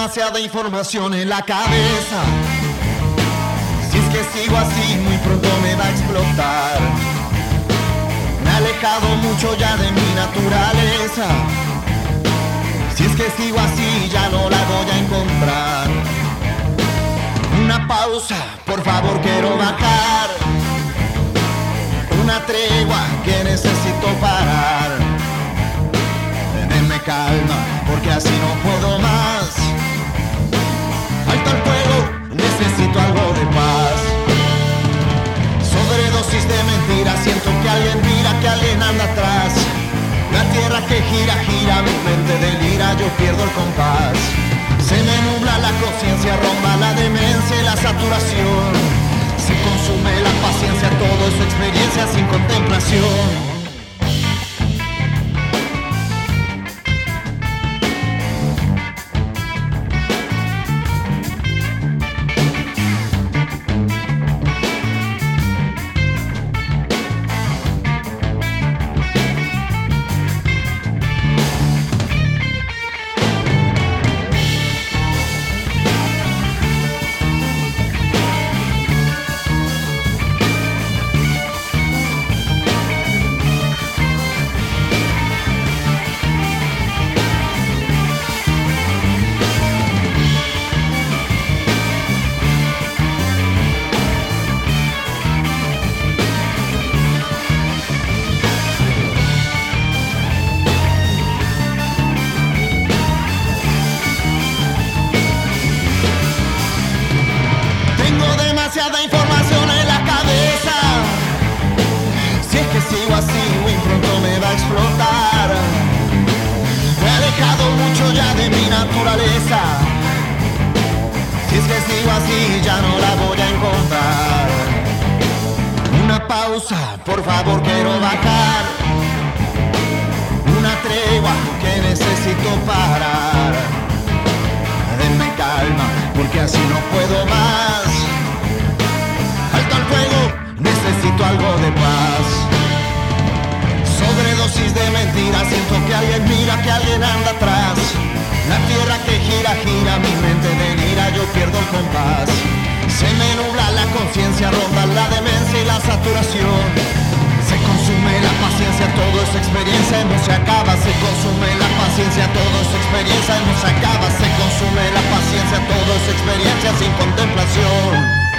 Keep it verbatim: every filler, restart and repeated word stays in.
demasiada información en la cabeza. Si es que sigo así, muy pronto me va a explotar. Me he alejado mucho ya de mi naturaleza. Si es que sigo así, ya no la voy a encontrar. Una pausa, por favor, quiero bajar. Una tregua que necesito parar. Denme calma, porque así no puedo más. Alto al fuego, necesito algo de paz. Sobredosis de mentiras, siento que alguien mira, que alguien anda atrás. La tierra que gira, gira, mi mente delira, yo pierdo el compás. Se me nubla la conciencia, ronda la demencia y la saturación. Se consume la paciencia, todo es su experiencia sin contemplación. Demasiada información en la cabeza. Si es que sigo así, muy pronto me va a explotar. Me he alejado mucho ya de mi naturaleza. Si es que sigo así, ya no la voy a encontrar. Una pausa, por favor, quiero bajar. Una tregua que necesito parar. Denme calma, porque así no puedo más. Alto al fuego, necesito algo de paz. Sobredosis de mentiras, siento que alguien mira, que alguien anda atrás. La tierra que gira, gira, mi mente delira, yo pierdo el compás. Se me nubla la conciencia, ronda la demencia y la saturación. Se consume la paciencia, todo es experiencia y no se acaba. Se consume la paciencia, todo es experiencia y no se acaba. Se consume la paciencia, todo es experiencia sin contemplación.